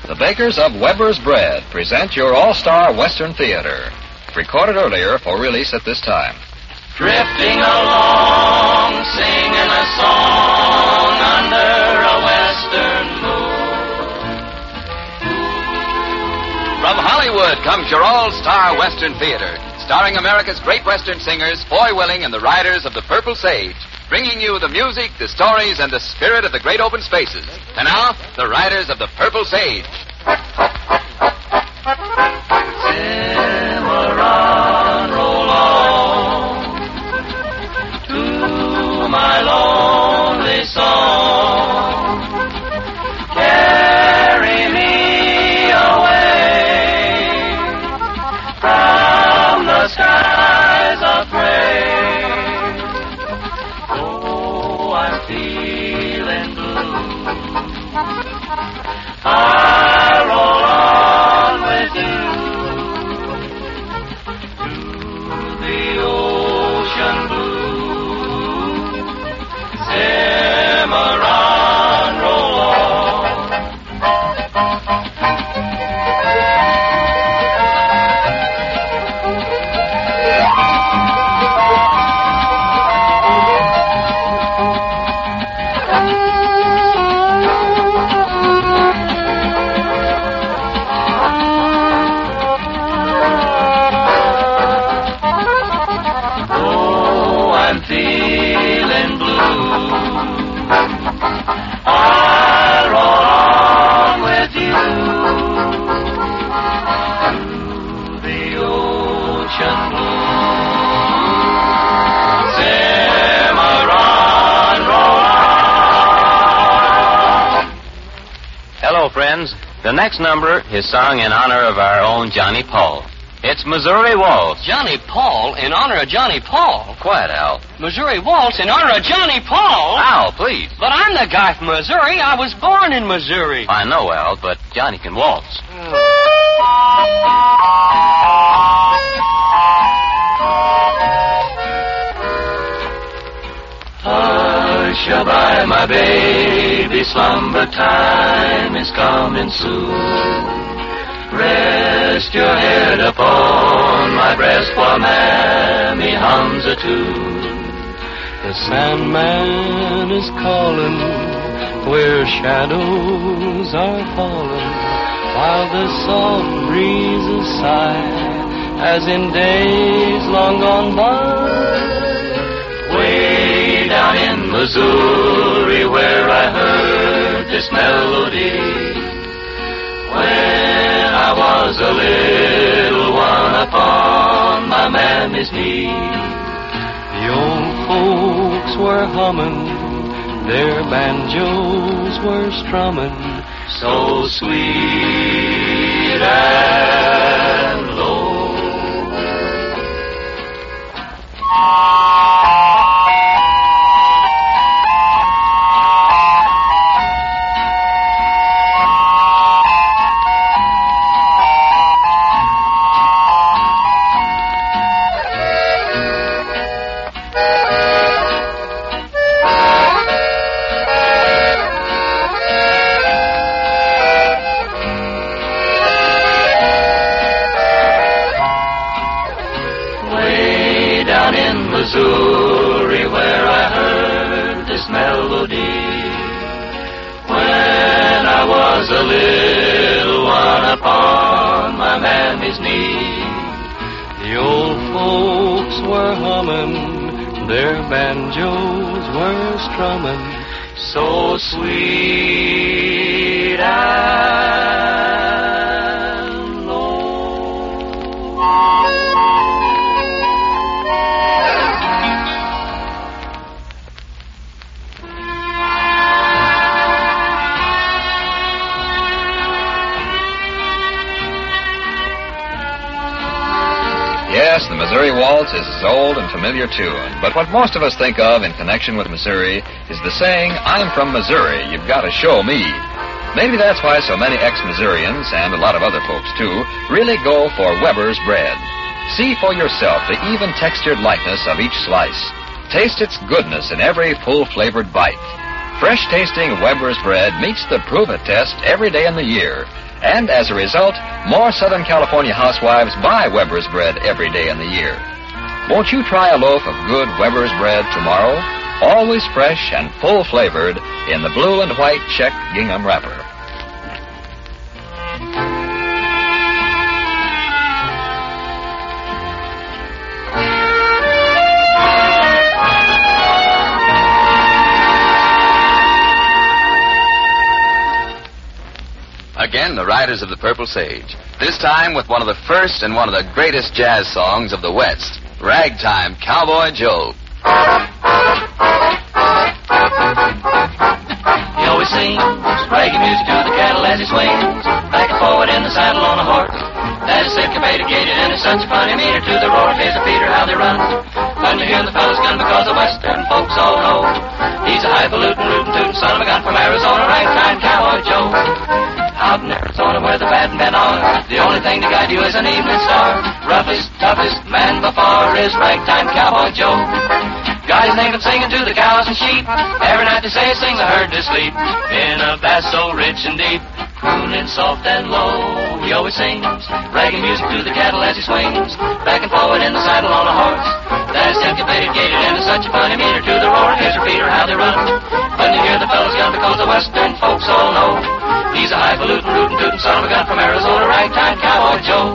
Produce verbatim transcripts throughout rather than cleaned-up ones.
The bakers of Weber's Bread present your all-star Western Theater, recorded earlier for release at this time. Drifting along, singing a song under a western moon. From Hollywood comes your all-star Western Theater, starring America's great Western singers, Foy Willing and the Riders of the Purple Sage, bringing you the music, the stories, and the spirit of the great open spaces. And now, the Riders of the Purple Sage. Cimarron, roll on to my lonely song. Carry me away from the skies of gray. Oh, I'm feeling blue. I roll on with you to the ocean blue. Cimarron, roll on. Friends, the next number is sung in honor of our own Johnny Paul. It's Missouri Waltz. Johnny Paul in honor of Johnny Paul? Quiet, Al. Missouri Waltz in honor of Johnny Paul? Al, please. But I'm the guy from Missouri. I was born in Missouri. I know, Al, but Johnny can waltz. Hush-a-bye, my baby, slumber time is coming soon. Rest your head upon my breast while Mammy hums a tune. The Sandman is calling where shadows are falling, while the soft breezes sigh as in days long gone by. Way down in Missouri where I heard this melody, when I was a little one upon my mammy's knee. The old folks were humming, their banjos were strumming, so sweet and low. Missouri where I heard this melody, when I was a little one upon my mammy's knee. The old folks were humming, their banjos were strumming, so sweet and low. Yes, the Missouri Waltz is an old and familiar tune, but what most of us think of in connection with Missouri is the saying, I'm from Missouri, you've got to show me. Maybe that's why so many ex-Missourians, and a lot of other folks too, really go for Weber's Bread. See for yourself the even-textured lightness of each slice. Taste its goodness in every full-flavored bite. Fresh-tasting Weber's Bread meets the prove-it test every day in the year. And as a result, more Southern California housewives buy Weber's bread every day in the year. Won't you try a loaf of good Weber's bread tomorrow? Always fresh and full-flavored in the blue and white check gingham wrapper. Again, the Riders of the Purple Sage. This time with one of the first and one of the greatest jazz songs of the West, Ragtime Cowboy Joe. He always sings reggae music to the cattle as he swings, back and forward in the saddle on a horse that is syncopated, gated, and is such a funny meter to the roar of his Peter how they run. When you hear the fellas gun, because the Western folks all know he's a highfalutin, rootin' tootin' son of a gun from Arizona, Ragtime Cowboy Joe. Out in Arizona where the bad men are, the only thing to guide you is an evening star. Roughest, toughest man before is Ragtime Cowboy Joe. Got his name from singing to the cows and sheep. Every night they say he sings a herd to sleep in a bass so rich and deep, crooning soft and low. He always sings reggae music to the cattle as he swings, back and forward in the saddle on a horse that is syncopated, gated, and is such a funny meter to the roar of his repeater how they run. When you hear the fellas gun, because the Western folks all know he's a highfalutin, rootin' tootin' son of a gun from Arizona, Ragtime Cowboy Joe.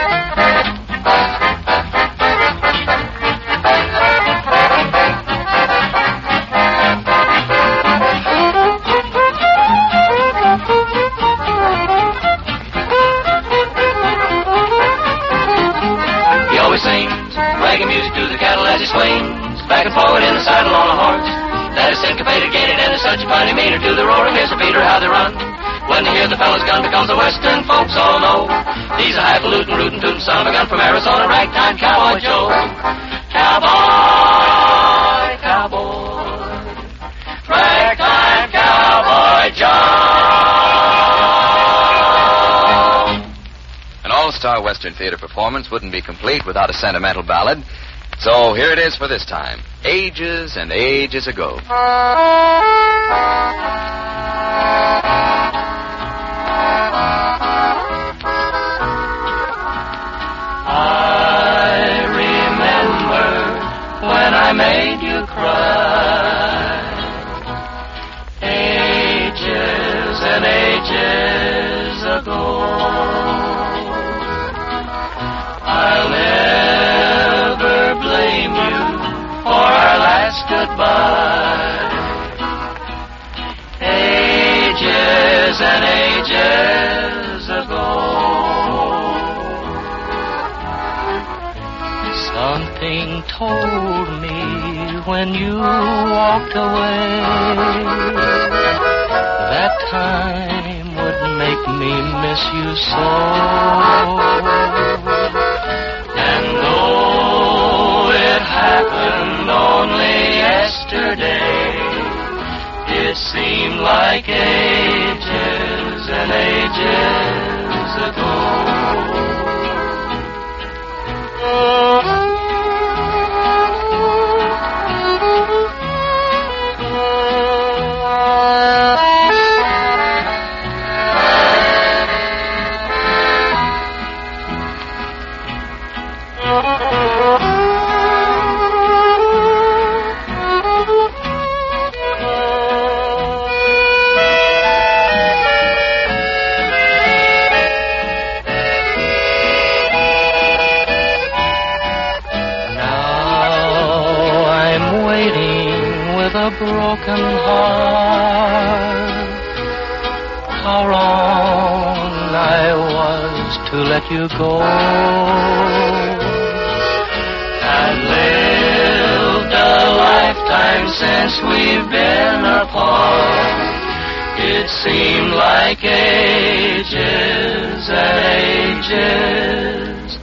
He always sings reggae music to the cattle as he swings, back and forward in the saddle on a horse that is syncopated, gated, and is such a funny meter to the roar of his repeater how they run. When you hear the fellas gun, because the Western folks all know he's a highfalutin, rootin' tootin' son of a gun from Arizona, Ragtime Cowboy Joe. Cowboy, cowboy, Ragtime Cowboy Joe. An all-star Western theater performance wouldn't be complete without a sentimental ballad. So here it is for this time, Ages and Ages Ago. I remember when I made you cry, ages and ages ago. I'll never blame you for our last goodbye, ages and ages ago. Something told me when you walked away that time would make me miss you so. And though it happened only yesterday, it seemed like ages and ages ago. A broken heart, how wrong I was to let you go, and lived a lifetime since we've been apart. It seemed like ages and ages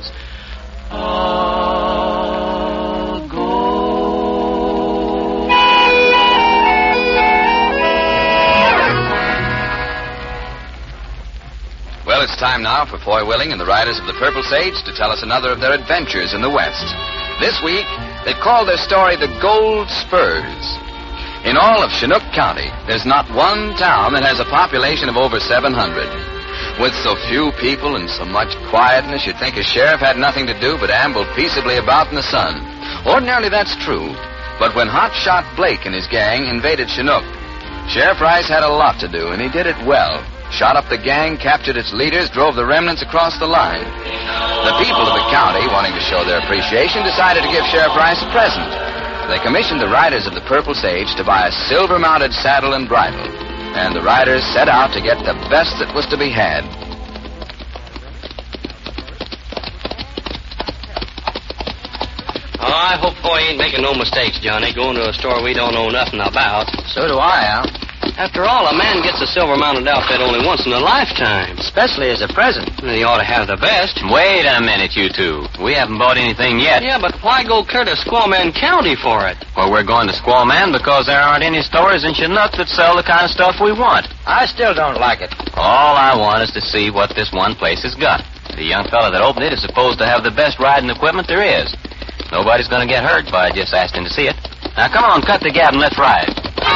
It's time now for Foy Willing and the Riders of the Purple Sage to tell us another of their adventures in the West. This week, they've called their story The Gold Spurs. In all of Chinook County, there's not one town that has a population of over seven hundred. With so few people and so much quietness, you'd think a sheriff had nothing to do but amble peaceably about in the sun. Ordinarily, that's true. But when Hotshot Blake and his gang invaded Chinook, Sheriff Rice had a lot to do, and he did it well. Shot up the gang, captured its leaders, drove the remnants across the line. The people of the county, wanting to show their appreciation, decided to give Sheriff Rice a present. They commissioned the riders of the Purple Sage to buy a silver-mounted saddle and bridle. And the riders set out to get the best that was to be had. Oh, I hope Foy ain't making no mistakes, Johnny, going to a store we don't know nothing about. So do I, Al. After all, a man gets a silver-mounted outfit only once in a lifetime. Especially as a present. He ought to have the best. Wait a minute, you two. We haven't bought anything yet. Yeah, but why go clear to Squawman County for it? Well, we're going to Squawman because there aren't any stores in Chinook that sell the kind of stuff we want. I still don't like it. All I want is to see what this one place has got. The young fella that opened it is supposed to have the best riding equipment there is. Nobody's going to get hurt by just asking to see it. Now, come on, cut the gab and let's ride.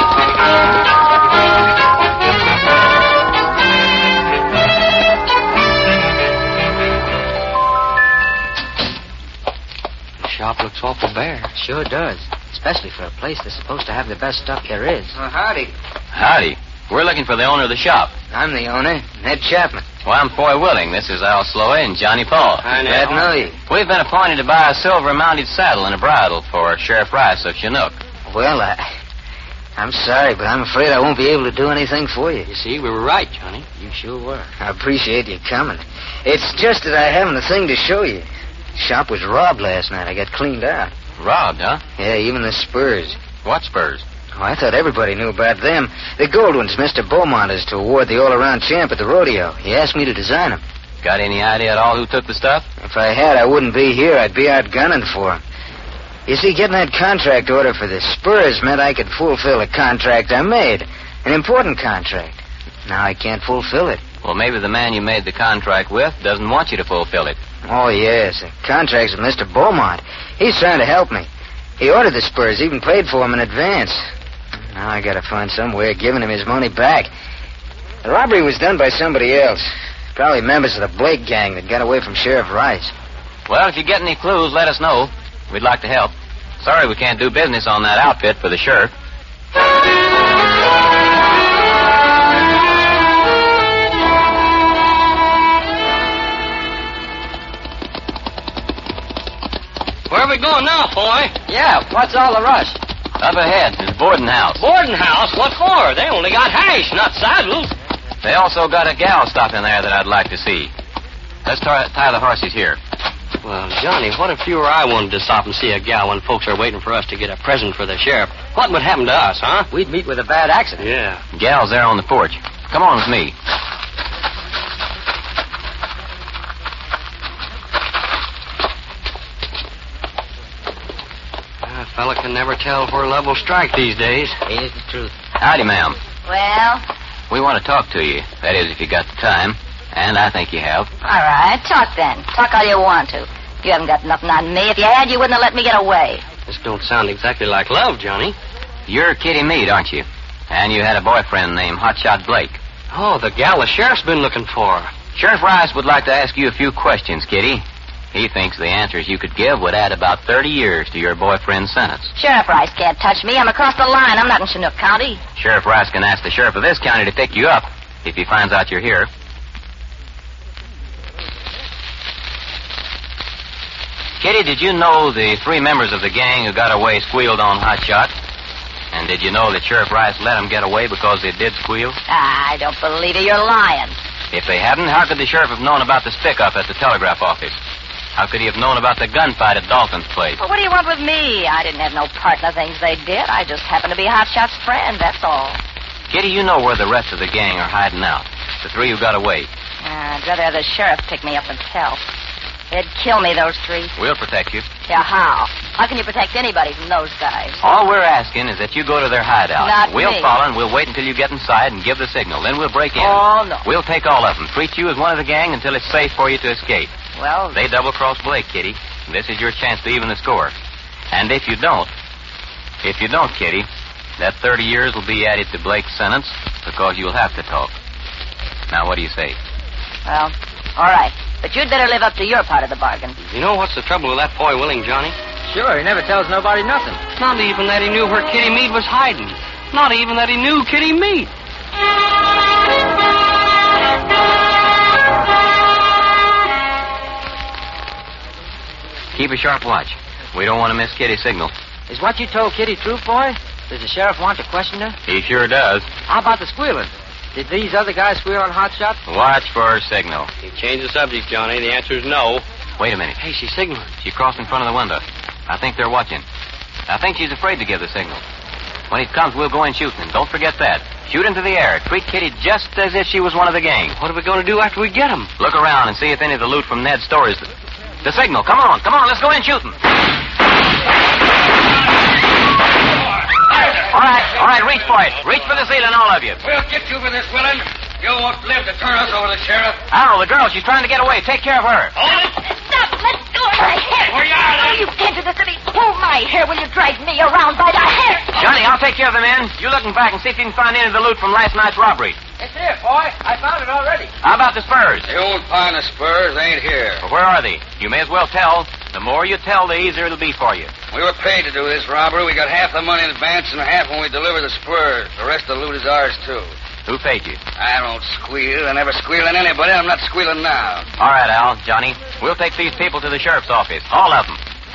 The shop looks awful bare. Sure does. Especially for a place that's supposed to have the best stuff there is. Well, howdy. Howdy. We're looking for the owner of the shop. I'm the owner, Ned Chapman. Well, I'm Foy Willing. This is Al Sloey and Johnny Paul. I know. Glad to know you. We've been appointed to buy a silver-mounted saddle and a bridle for Sheriff Rice of Chinook. Well, I... I'm sorry, but I'm afraid I won't be able to do anything for you. You see, we were right, Johnny. You sure were. I appreciate you coming. It's just that I haven't a thing to show you. The shop was robbed last night. I got cleaned out. Robbed, huh? Yeah, even the spurs. What spurs? Oh, I thought everybody knew about them. The gold ones Mister Beaumont is to award the all-around champ at the rodeo. He asked me to design them. Got any idea at all who took the stuff? If I had, I wouldn't be here. I'd be out gunning for him. You see, getting that contract order for the spurs meant I could fulfill a contract I made. An important contract. Now I can't fulfill it. Well, maybe the man you made the contract with doesn't want you to fulfill it. Oh, yes. The contract's with Mister Beaumont. He's trying to help me. He ordered the spurs, even paid for them in advance. Now I gotta find some way of giving him his money back. The robbery was done by somebody else. Probably members of the Blake gang that got away from Sheriff Rice. Well, if you get any clues, let us know. We'd like to help. Sorry we can't do business on that outfit for the sheriff. Where are we going now, Foy? Yeah, what's all the rush? Up ahead is boarding house. Boarding house? What for? They only got hash, not saddles. They also got a gal stopping there that I'd like to see. Let's tie, tie the horses here. Well, Johnny, what if you or I wanted to stop and see a gal when folks are waiting for us to get a present for the sheriff? What would happen to us, huh? We'd meet with a bad accident. Yeah. Gal's there on the porch. Come on with me. A fella can never tell where love will strike these days. Ain't it the truth? Howdy, ma'am. Well, We want to talk to you. That is, if you got the time. And I think you have. all right. Talk then. Talk all you want to. You haven't got nothing on me. If you had, you wouldn't have let me get away. This don't sound exactly like love, Johnny. You're Kitty Meade, aren't you? And you had a boyfriend named Hotshot Blake. Oh, the gal the sheriff's been looking for. Sheriff Rice would like to ask you a few questions, Kitty. He thinks the answers you could give would add about thirty years to your boyfriend's sentence. Sheriff Rice can't touch me. I'm across the line. I'm not in Chinook County. Sheriff Rice can ask the sheriff of this county to pick you up if he finds out you're here. Kitty, did you know the three members of the gang who got away squealed on Hotshot? And did you know that Sheriff Rice let them get away because they did squeal? I don't believe it. You're lying. If they hadn't, how could the sheriff have known about the stick-up at the telegraph office? How could he have known about the gunfight at Dalton's place? Well, what do you want with me? I didn't have no part in the things they did. I just happened to be Hotshot's friend, that's all. Kitty, you know where the rest of the gang are hiding out. The three who got away. Uh, I'd rather have the sheriff pick me up himself. They'd kill me, those three. We'll protect you. Yeah, how? How can you protect anybody from those guys? All we're asking is that you go to their hideout. Not We'll me. follow and we'll wait until you get inside and give the signal. Then we'll break in. Oh, no. We'll take all of them. Treat you as one of the gang until it's safe for you to escape. Well, They double-cross Blake, Kitty. This is your chance to even the score. And if you don't, if you don't, Kitty, that thirty years will be added to Blake's sentence because you'll have to talk. Now, what do you say? Well, all right. But you'd better live up to your part of the bargain. You know what's the trouble with that boy Willing, Johnny? Sure, he never tells nobody nothing. Not even that he knew where Kitty Mead was hiding. Not even that he knew Kitty Mead. Keep a sharp watch. We don't want to miss Kitty's signal. Is what you told Kitty true, boy? Does the sheriff want to question her? He sure does. How about the squealing? Did these other guys squeal on Hot Shot? Watch for her signal. You changed the subject, Johnny. The answer's no. Wait a minute. Hey, she's signaling. She crossed in front of the window. I think they're watching. I think she's afraid to give the signal. When he comes, we'll go in shooting him. Don't forget that. Shoot into the air. Treat Kitty just as if she was one of the gang. What are we going to do after we get him? Look around and see if any of the loot from Ned's store is... The, the signal. Come on. Come on. Let's go in shooting. All right. All right. Reach for it. Reach for the ceiling, all of you. We'll get you for this, Willing. You won't live to turn us over to the sheriff. Arrow, the girl. She's trying to get away. Take care of her. Hold it. Stop! Let go of my hair! Where you are, then? You can't do this to me. Pull my hair when you drag me around by the hair. Johnny, I'll take care of the men. You looking back and see if you can find any of the loot from last night's robbery. It's here, boy. I found it already. How about the spurs? You won't find the spurs. They ain't here. Well, where are they? You may as well tell. The more you tell, the easier it'll be for you. We were paid to do this robbery. We got half the money in advance and half when we deliver the spurs. The rest of the loot is ours, too. Who paid you? I don't squeal. I never squeal on anybody. I'm not squealing now. All right, Al, Johnny. We'll take these people to the sheriff's office. All of them.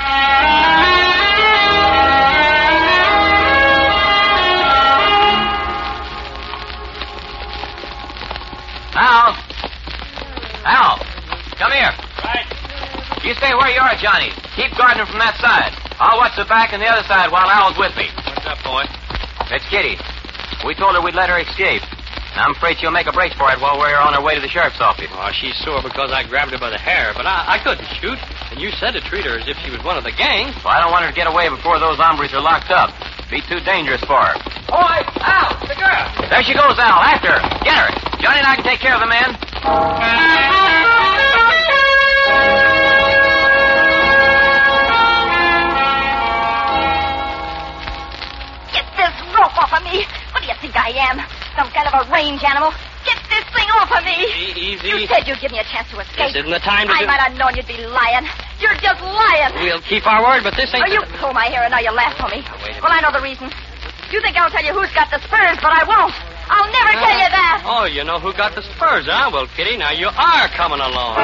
Al! Al! Come here. Right. You stay where you are, Johnny. Keep guarding him from that side. I'll watch the back and the other side while Al's with me. What's up, boy? It's Kitty. We told her we'd let her escape. I'm afraid she'll make a break for it while we're on our way to the sheriff's office. Oh, she's sore because I grabbed her by the hair, but I, I couldn't shoot. And you said to treat her as if she was one of the gang. Well, I don't want her to get away before those hombres are locked up. Be too dangerous for her. Boy, Al, the girl. There she goes, Al. After her. Get her. Johnny and I can take care of the men. Get this rope off of me. What do you think I am? Some kind of a range animal? Get this thing off of me. Easy. You said you'd give me a chance to escape. This isn't the time to I do... might have known you'd be lying. You're just lying. We'll keep our word, but this ain't... Oh, you pull my hair and now you laugh for me. Well, I know the reason. You think I'll tell you who's got the spurs, but I won't. I'll never tell you that. Oh, you know who got the spurs, huh? Well, Kitty, now you are coming along.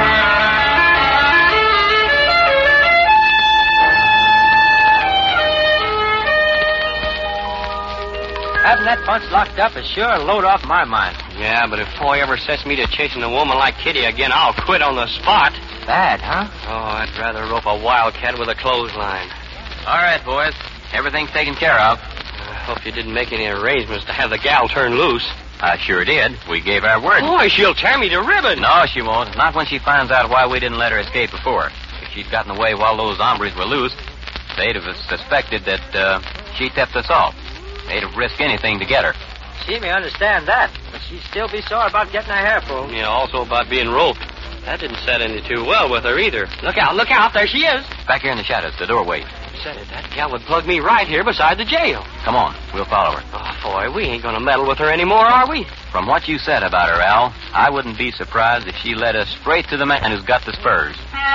Having that bunch locked up is sure a load off my mind. Yeah, but if Foy ever sets me to chasing a woman like Kitty again, I'll quit on the spot. Bad, huh? Oh, I'd rather rope a wildcat with a clothesline. All right, boys. Everything's taken care of. I hope you didn't make any arrangements to have the gal turn loose. I sure did. We gave our word. Boy, she'll tear me to ribbons. No, she won't. Not when she finds out why we didn't let her escape before. If she'd gotten away while those hombres were loose, they'd have suspected that uh, she tipped us off. They'd have risked anything to get her. She may understand that, but she'd still be sore about getting her hair pulled. Yeah, also about being roped. That didn't set any too well with her either. Look out, look out, there she is. Back here in the shadows, the doorway. Said it, that gal would plug me right here beside the jail. Come on, we'll follow her. Oh, boy, we ain't gonna meddle with her anymore, are we? From what you said about her, Al, I wouldn't be surprised if she led us straight to the man who's got the spurs.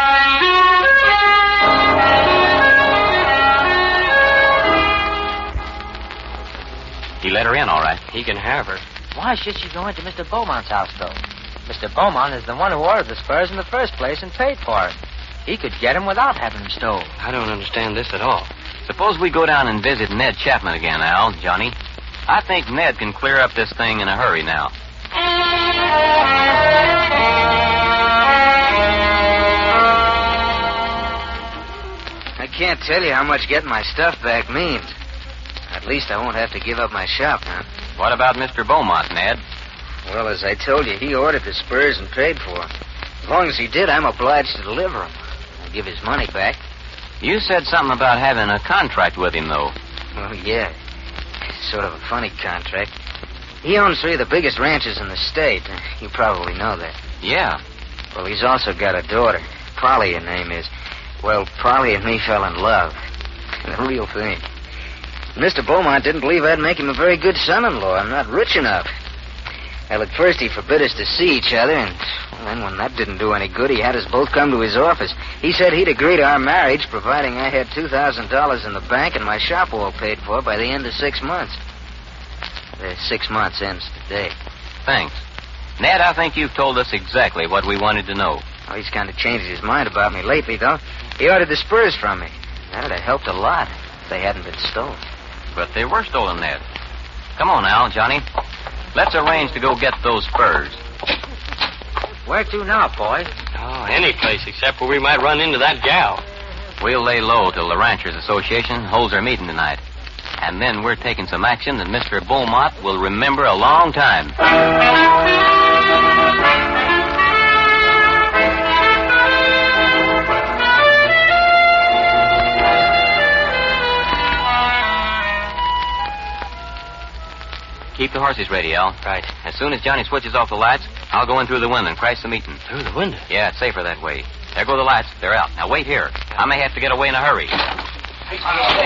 He let her in, all right. He can have her. Why should she go into Mister Beaumont's house, though? Mister Beaumont is the one who ordered the spurs in the first place and paid for them. He could get them without having them stole. I don't understand this at all. Suppose we go down and visit Ned Chapman again, Al, Johnny. I think Ned can clear up this thing in a hurry now. I can't tell you how much getting my stuff back means. At least I won't have to give up my shop, huh? What about Mister Beaumont, Ned? Well, as I told you, he ordered the spurs and paid for them. As long as he did, I'm obliged to deliver them. I'll give his money back. You said something about having a contract with him, though. Oh, yeah. Sort of a funny contract. He owns three of the biggest ranches in the state. You probably know that. Yeah. Well, he's also got a daughter. Polly, her name is. Well, Polly and me fell in love. The real thing. Mister Beaumont didn't believe I'd make him a very good son-in-law. I'm not rich enough. Well, at first he forbid us to see each other, and well, then when that didn't do any good, he had us both come to his office. He said he'd agree to our marriage, providing I had two thousand dollars in the bank and my shop all paid for by the end of six months. The six months ends today. Thanks. Ned, I think you've told us exactly what we wanted to know. Oh, he's kind of changed his mind about me lately, though. He ordered the spurs from me. That'd have helped a lot if they hadn't been stolen. But they were stolen, Ned. Come on now, Johnny. Let's arrange to go get those spurs. Where to now, boys? Oh, any place except where we might run into that gal. We'll lay low till the Ranchers Association holds their meeting tonight. And then we're taking some action that Mister Beaumont will remember a long time. Keep the horses ready, Al. Right. As soon as Johnny switches off the lights, I'll go in through the window and crash the meeting. Through the window? Yeah, it's safer that way. There go the lights. They're out. Now wait here. I may have to get away in a hurry. Turn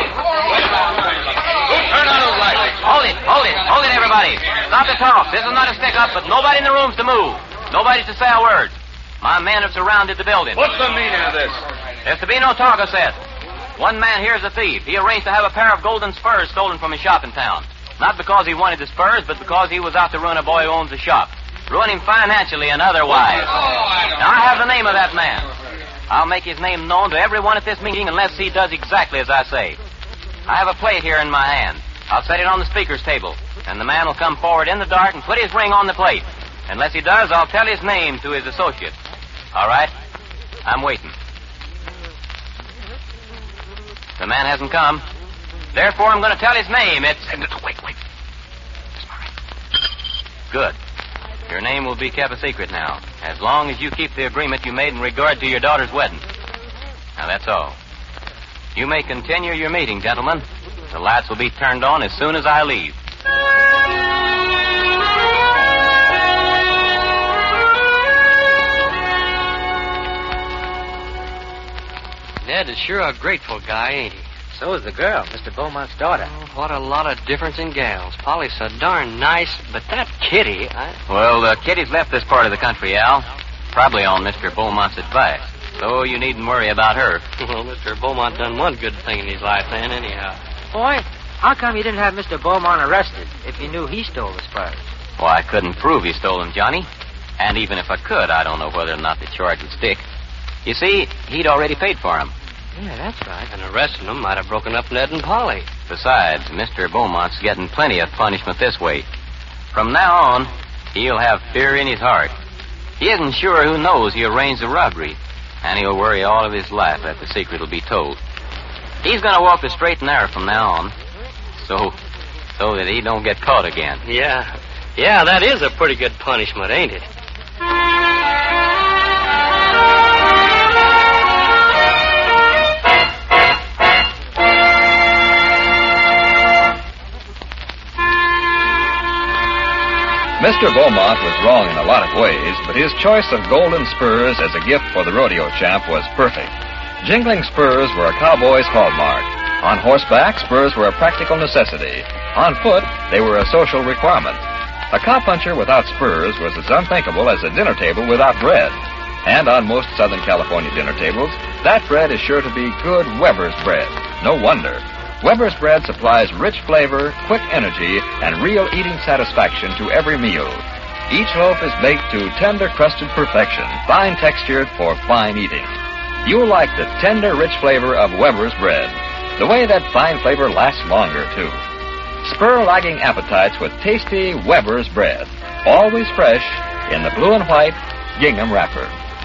on those lights. Hold it, hold it, hold it, everybody. Stop the talk. This is not a stick-up, but nobody in the room's to move. Nobody's to say a word. My men have surrounded the building. What's the meaning of this? There's to be no talk, I said. One man here's a thief. He arranged to have a pair of golden spurs stolen from his shop in town. Not because he wanted the spurs, but because he was out to ruin a boy who owns the shop. Ruin him financially and otherwise. Now, I have the name of that man. I'll make his name known to everyone at this meeting unless he does exactly as I say. I have a plate here in my hand. I'll set it on the speaker's table, and the man will come forward in the dark and put his ring on the plate. Unless he does, I'll tell his name to his associate. All right? I'm waiting. The man hasn't come. Therefore, I'm going to tell his name. It's... Wait, wait. Good. Your name will be kept a secret now, as long as you keep the agreement you made in regard to your daughter's wedding. Now, that's all. You may continue your meeting, gentlemen. The lights will be turned on as soon as I leave. Ned is sure a grateful guy, ain't he? So is the girl, Mister Beaumont's daughter. Oh, what a lot of difference in gals. Polly's so darn nice, but that Kitty, I... Well, uh, Kitty's left this part of the country, Al. Probably on Mister Beaumont's advice. So you needn't worry about her. Well, Mister Beaumont done one good thing in his life then, anyhow. Boy, how come you didn't have Mister Beaumont arrested if you knew he stole the spurs? Well, I couldn't prove he stole them, Johnny. And even if I could, I don't know whether or not the charge would stick. You see, he'd already paid for them. Yeah, that's right. And arresting them might have broken up Ned and Polly. Besides, Mister Beaumont's getting plenty of punishment this way. From now on, he'll have fear in his heart. He isn't sure who knows he arranged the robbery, and he'll worry all of his life that the secret will be told. He's going to walk the straight and narrow from now on, so so that he don't get caught again. Yeah. Yeah, that is a pretty good punishment, ain't it? Mister Beaumont was wrong in a lot of ways, but his choice of golden spurs as a gift for the rodeo champ was perfect. Jingling spurs were a cowboy's hallmark. On horseback, spurs were a practical necessity. On foot, they were a social requirement. A cowpuncher without spurs was as unthinkable as a dinner table without bread. And on most Southern California dinner tables, that bread is sure to be good Weber's bread. No wonder. Weber's bread supplies rich flavor, quick energy, and real eating satisfaction to every meal. Each loaf is baked to tender-crusted perfection, fine-textured for fine eating. You'll like the tender, rich flavor of Weber's bread. The way that fine flavor lasts longer, too. Spur lagging appetites with tasty Weber's bread. Always fresh in the blue and white gingham wrapper.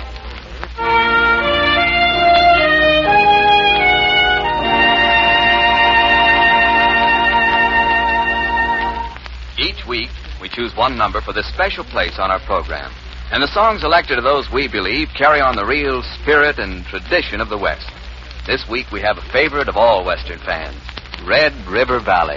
Each week, we choose one number for this special place on our program. And the songs elected are those we believe carry on the real spirit and tradition of the West. This week, we have a favorite of all Western fans, Red River Valley.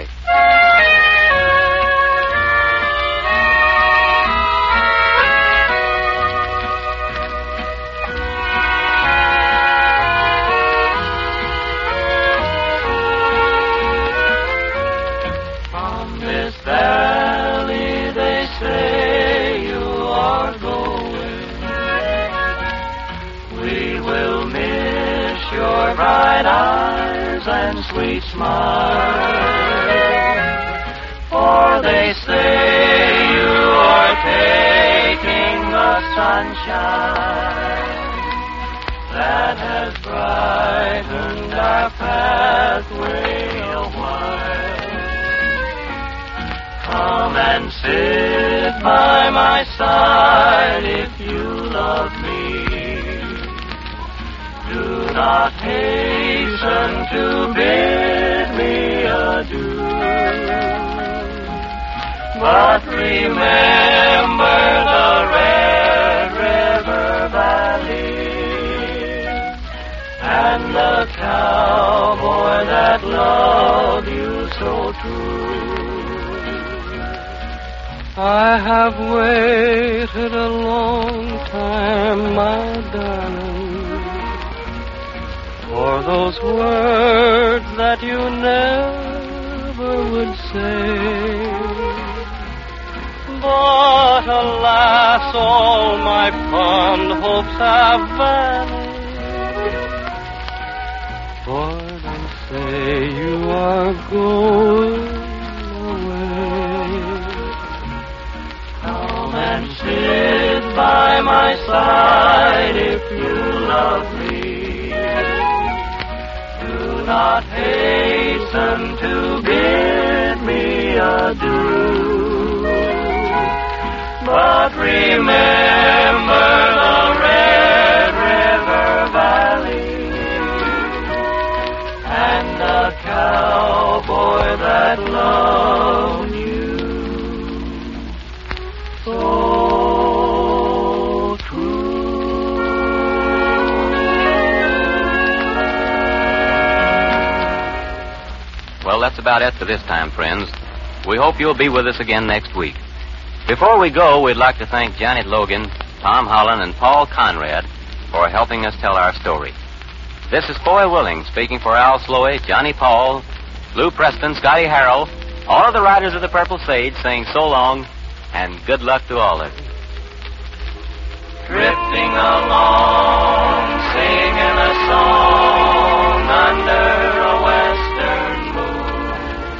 On this valley, they say, and sweet smile. For they say you are taking the sunshine that has brightened our pathway a while. Come and sit by my side if you love me. Do not hasten to bid me adieu, but remember the Red River Valley and the cowboy that loved you so true. I have waited a long time, my darling, for those words that you never would say. But alas, all my fond hopes have vanished, for they say you are going away. Come and sit by my side if you love me. Do not hasten to bid me adieu, but remember the Red River Valley and the cowboy that loved you so true. Well, that's about it for this time, friends. We hope you'll be with us again next week. Before we go, we'd like to thank Janet Logan, Tom Holland, and Paul Conrad for helping us tell our story. This is Foy Willing speaking for Al Sloey, Johnny Paul, Lou Preston, Scotty Harrell, all of the riders of the Purple Sage saying so long and good luck to all of you. Drifting along, singing a song under a western moon.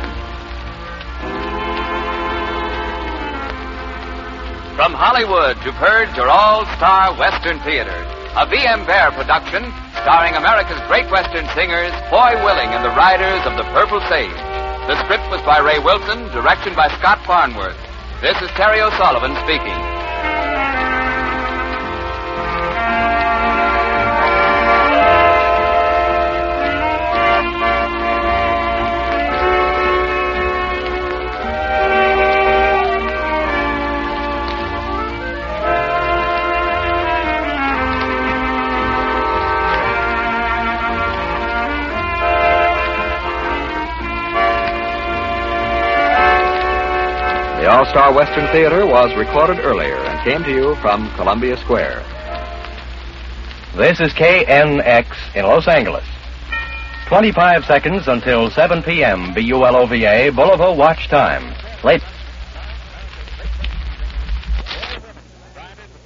From Hollywood, you've heard your all-star Western Theater, a V M Bear production starring America's great Western singers, Foy Willing and the Riders of the Purple Sage. The script was by Ray Wilson, direction by Scott Farnworth. This is Terry O'Sullivan speaking. The All-Star Western Theater was recorded earlier and came to you from Columbia Square. This is K N X in Los Angeles. twenty-five seconds until seven p.m. B U L O V A Bolivar Watch Time.